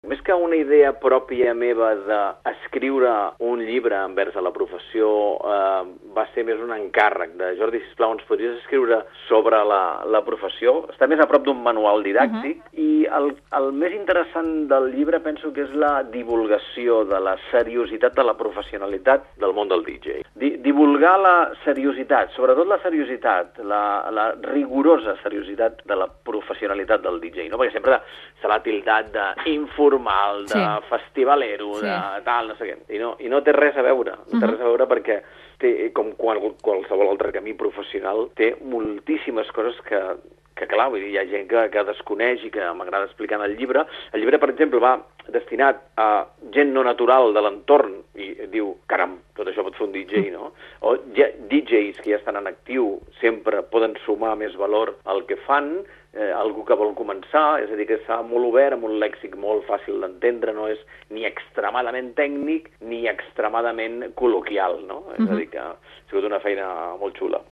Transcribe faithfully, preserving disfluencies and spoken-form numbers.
Més que una idea pròpia meva d'escriure un llibre envers a la professió, eh, va ser més un encàrrec de Jordi, sisplau, ens podries escriure sobre la, la professió? Està més a prop d'un manual didàctic, uh-huh. i el, el més interessant del llibre penso que és la divulgació de la seriositat de la professionalitat del món del D J. Di, divulgar la seriositat, sobretot la seriositat, la, la rigorosa seriositat de la professionalitat del D J, no? Perquè sempre se l'ha tildat d'informal, de sí. festivalero, sí. de tal, no sé què. I no, i no té res a veure, no té uh-huh. res a veure perquè té, com qualsevol altre camí professional, té moltíssimes coses que, que clar, vull dir, hi ha gent que, que desconeix i que m'agrada explicar en el llibre. El llibre, per exemple, va destinat a gent no natural de l'entorn i diu, caram, tot això pot fer un D J, no? O ja, D Js que ja estan en actiu sempre poden sumar més valor al que fan, eh, algú que vol començar, és a dir, que està molt obert, amb un lèxic molt fàcil d'entendre, no és ni extremadament tècnic ni extremadament col·loquial, no? Uh-huh. És a dir, que ha sigut una feina molt xula.